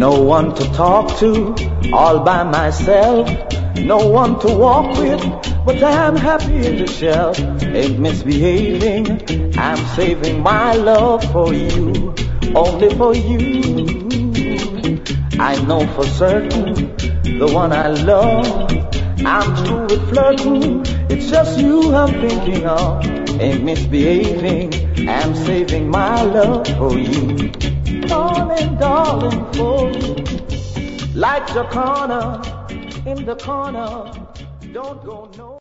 No one to talk to, all by myself. No one to walk with, but I'm happy in the shell. Ain't misbehaving, I'm saving my love for you, only for you. I know for certain, the one I love, I'm through with flirting. It's just you I'm thinking of. Ain't misbehaving, I'm saving my love for you. Darling, darling, for you. Like the corner, in the corner, don't go no.